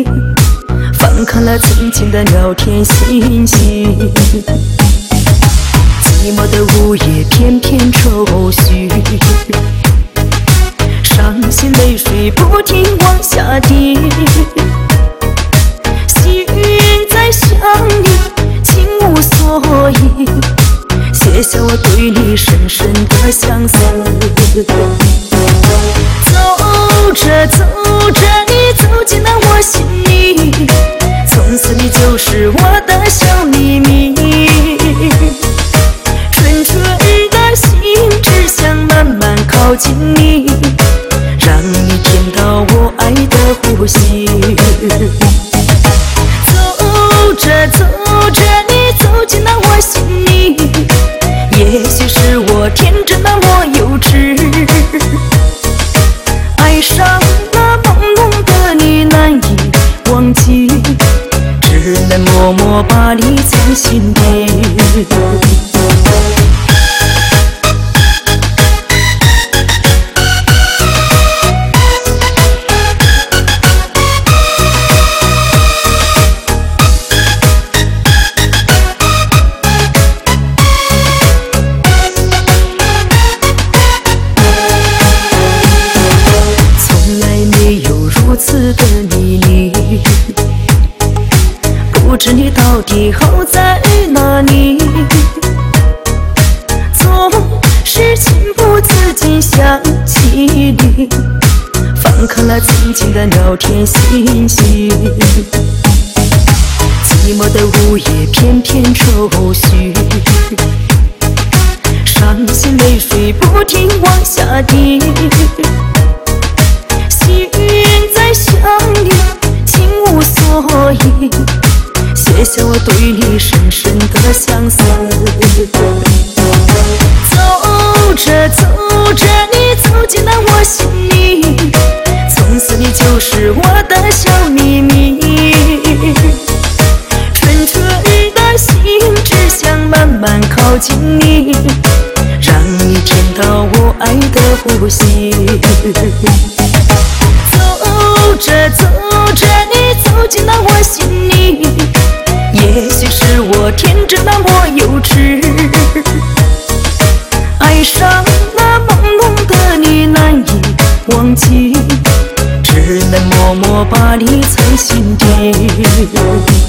翻看了曾经的聊天信息，寂寞的午夜片片愁绪，伤心泪水不停往下滴。心在想你，情无所以，写下我对你深深的相思。走着走着，你走进了我心里，从此你就是我的小秘密。纯纯的心只想慢慢靠近你，让你听到我爱的呼吸。走着走着，你走进了我心里，也许是我天真那么幼稚，爱上了朦胧的你难以忘记，只能默默把你藏心底。如此的秘密，不知你到底好在哪里，总是情不自禁想起你，翻看了曾经的聊天信息，寂寞的午夜片片愁绪，伤心泪水不停往下滴。心在想你，情无所以，写下我对你深深的相思。走着走着，你走进了我心里，从此你就是我的小秘密。纯纯的心只想慢慢靠近你，让你听到我爱的呼吸。走着走着，你走进了我心里，也许是我天真那么幼稚，爱上了朦胧的你难以忘记，只能默默把你藏心底。